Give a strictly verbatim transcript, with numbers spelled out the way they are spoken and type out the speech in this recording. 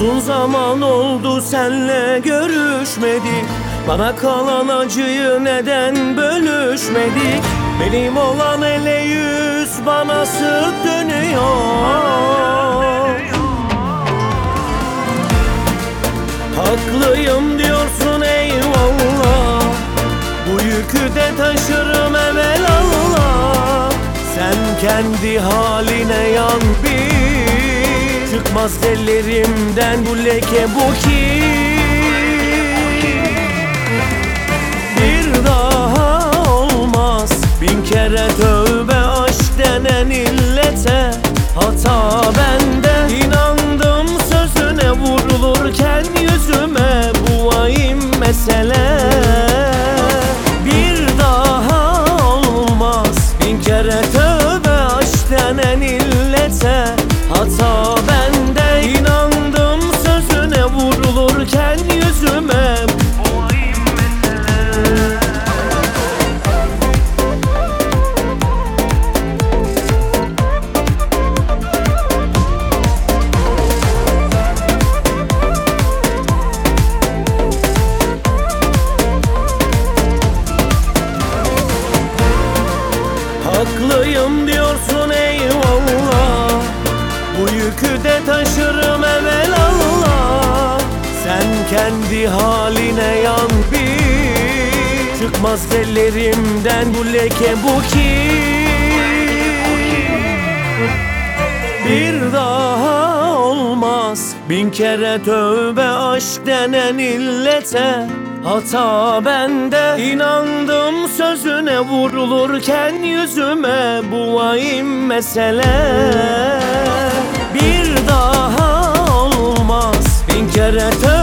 Uzun zaman oldu senle görüşmedik. Bana kalan acıyı neden bölüşmedik? Benim olan ele yüz bana sırt dönüyor. Haklıyım diyorsun eyvallah, bu yükü de taşırım evelallah. Sen kendi haline yan bir, çıkmaz ellerimden bu leke bu kin. Bir daha olmaz, bin kere tövbe aşk denen illete. Hata bende, inandım sözüne, vurulurken yüzüme bu vahim mesele. Bir daha olmaz, bin kere tövbe aşk denen illete. Hata bende, inandım sözüne, vurulurken yüzüme bu vahim mesele. Haklıyım diyorsun eyvallah, bu yükü de taşırım evelallah. Sen kendi haline yan bir, çıkmaz ellerimden bu leke bu kin. Bir daha olmaz, bin kere tövbe aşk denen illete. Hata bende, inandım sözüne, vurulurken yüzüme bu vahim mesele. Bir daha olmaz, bin kere tövbe